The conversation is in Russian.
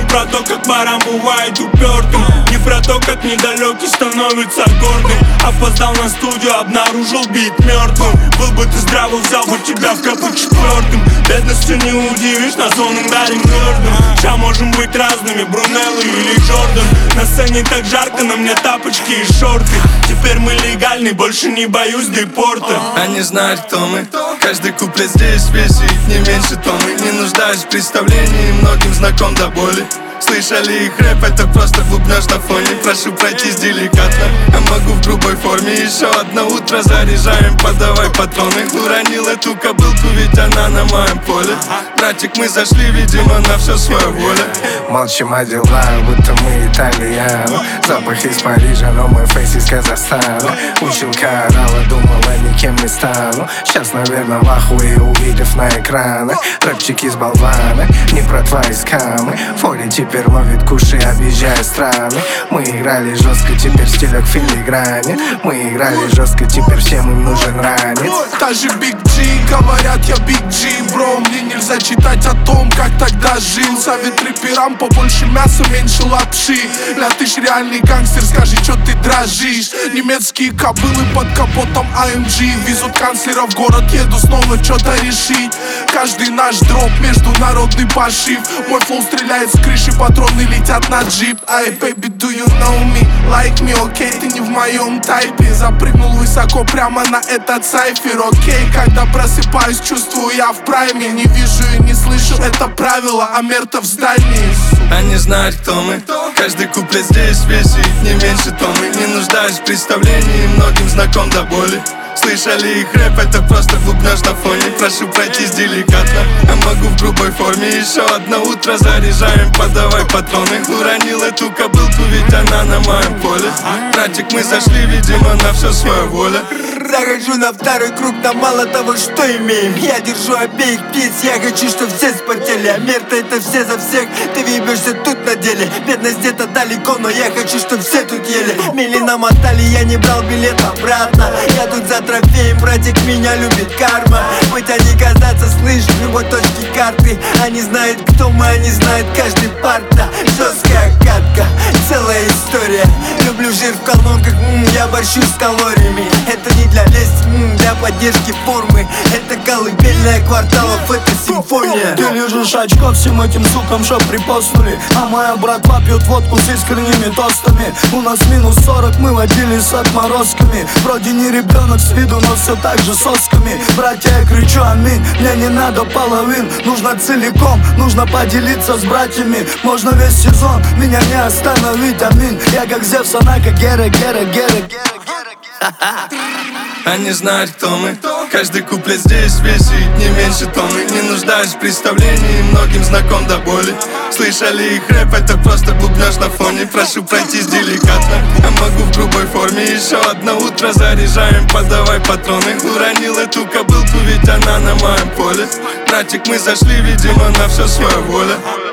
про то, как баран бывает упертым, не про то, как недалекий становится гордым. Опоздал на студию, обнаружил бит мертвым. Был бы ты здравый, взял бы тебя в капы четвертым. Бедностью не удивишь, нас он дарим гордым. Ща можем быть разными, Брунелло или Джордан. На сцене так жарко, на мне тапочки и шорты. Теперь мы легальны, больше не боюсь депорта. Они знают, кто мы. Каждый куплет здесь весит не меньше тонны. Не нуждаюсь в представлении, многим знаком до боли. Слышали их рэп, это просто бубнёж на фоне. Прошу пройтись деликатно, я могу в грубой форме. Еще одно утро заряжаем, подавай патроны. Уронил эту кобылку, ведь она на моем поле. Братик, мы зашли, видимо, на все своя воля. Молчим о делах, будто мы итальяны. Запах из Парижа, но мой фейс из Казахстана. Училка орала, думала, никем не стану. Сейчас, наверное, в ахуе, увидев на экранах. Рэпчик из болвана, не про твои скамы. Фоли теперь ловит куши, объезжая страны. Мы играли жестко, теперь стилек в филигране. Мы играли жестко, теперь всем им нужен ранец. Даже Big G, говорят я Big G, бро. Мне нельзя читать о том, как тогда жил. Совет рэперам, побольше мяса, меньше лапши. Ля, ты ж реальный гангстер, скажи, чё ты дрожишь. Немецкие кобылы под капотом AMG везут канцлера в город, еду снова чё-то решить. Каждый наш дроп, международный пошив. Мой флоу стреляет с крыши, патроны летят на джип. Ай, baby, do you know me? Like me, окей, ты не в моем тайпе. Запрыгнул высоко прямо на этот сайфер, окей. Когда просыпаюсь, чувствую я в прайме. Не вижу и не слышу, это правило, а мертв в здании. Они знают, кто мы. Каждый куплет здесь весит не меньше тонны. Не нуждаюсь в представлении, многим знаком до боли. Слышали их рэп, это просто бубнёж на фоне. Прошу пройтись деликатно, я могу в грубой форме. Еще одно утро заряжаем, подавай патроны. Уронил эту кобылку, ведь она на моем поле. Братик, мы зашли, видимо, на все своя воля. Захожу на второй круг, нам мало того, что имеем. Я держу обеих птиц, я хочу, чтобы все спортели. А мир-то это все за всех, ты въебешься тут на деле. Бедность где-то далеко, но я хочу, чтобы все тут ели. Мили намотали, я не брал билет обратно. Я тут за трофеем, братик, меня любит карма. Быть они казаться, слышь, в любой точке карты. Они знают, кто мы, они знают каждый парта. Жесткая катка, целая история. Люблю жир в колонках, я борщу с калориями. Это не для лести, для поддержки формы. Это колыбельная кварталов, это симфония. Ты лежишь очко всем этим сукам, что припостнули. А моя братва пьет водку с искренними тостами. У нас минус 40, мы водились с отморозками. Вроде не ребенок с виду, но все так же сосками. Братья, я кричу аминь, мне не надо половин. Нужно целиком, нужно поделиться с братьями. Можно весь сезон, меня не остановить, аминь. Я как Зевс, она как Гера. Они знают, кто мы. Каждый куплет здесь весит не меньше тонны. Не нуждаюсь в представлении, многим знаком до боли. Слышали их рэп, это просто бубнёж на фоне. Прошу пройтись деликатно, я могу в грубой форме. Еще одно утро заряжаем, подавай патроны. Уронил эту кобылку, ведь она на моем поле. Братик, мы зашли, видимо, на все своя воля.